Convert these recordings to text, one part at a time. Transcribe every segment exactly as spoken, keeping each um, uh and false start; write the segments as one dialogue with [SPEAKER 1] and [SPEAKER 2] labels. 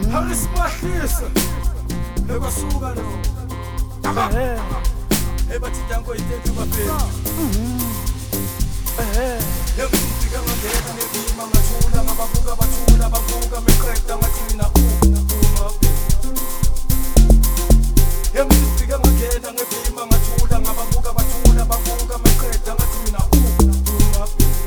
[SPEAKER 1] Harisibahlisa ekwasuka lo eh ebathi danko itethi baphela eh yekufika ngangena ngevima ngathula ngababuka bathula babuka meqeda ngathi mina uma yekufika ngangena ngevima ngathula ngababuka bathula babuka meqeda ngathi mina uma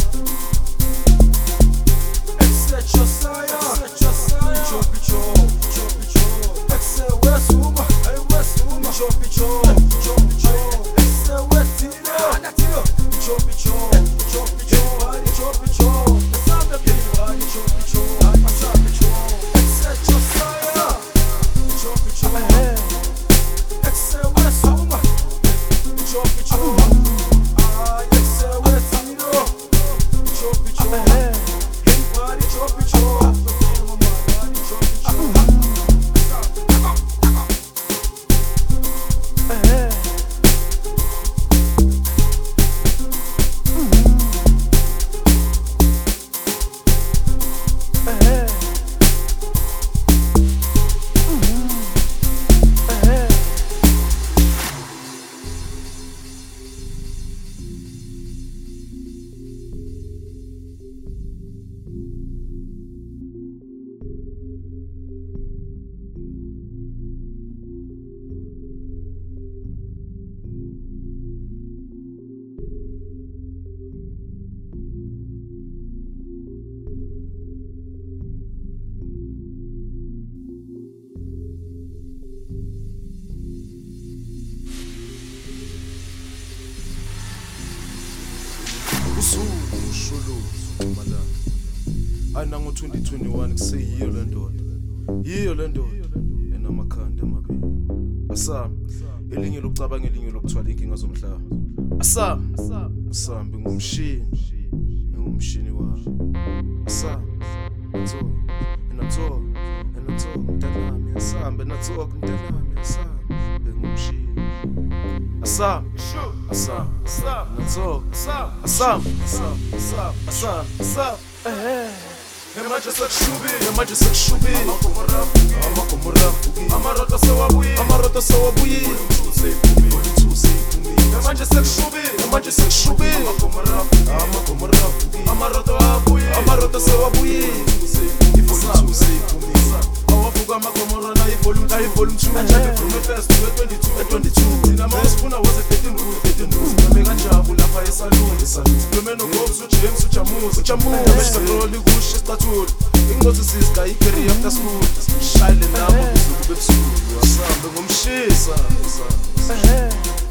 [SPEAKER 1] Set your sire, set your sire. Chop it chop, chop it chop. Excel west woman, I west woman. Chop it chop, chop it chop. Excel west tina, natio. Chop it chop, chop it chop. Body chop it chop. The sound of the body chop it chop. I chop it chop. Set your sire, chop it chop. Excel west woman, chop it chop. Ah, excel west tina, chop it chop. Chop it chop, chop it chop. Ushulu mala ana ngo twenty twenty-one kuseyiyo le ndoda yiyo le ndoda enamakhanda amabili asami elinye lokucabanga elinye lokuthwala inkinga zomhlaba asami asami ngumshini ngumshini wami asami so enatho enatho mntanami asami enatho mntanami asami ngumshini Assam, Assam, Assam, Assam, Assam, Assam, Assam, Assam, Assam. Emaje sakshubi, emaje sakshubi. Amakomarafugi, amakomarafugi. Amarota sawabuyi, amarota sawabuyi. Emaje sakshubi, emaje sakshubi. Amakomarafugi, amakomarafugi. Amarota abuyi, amarota sawabuyi. Awafuga makomorana ivolume, I volume two. Anjani from the first to the twenty-two, the twenty-two. Tina Maspuna was a thirteen rule, thirteen rules. Mega jabu la pa esalon, esalon. Lumeno gobs u James u chamus, u chamus. Meshta troli gush estatul. Ingozi siska ikeri after school. Shile na mo kuzu kubepsu. Asam bengomshisa.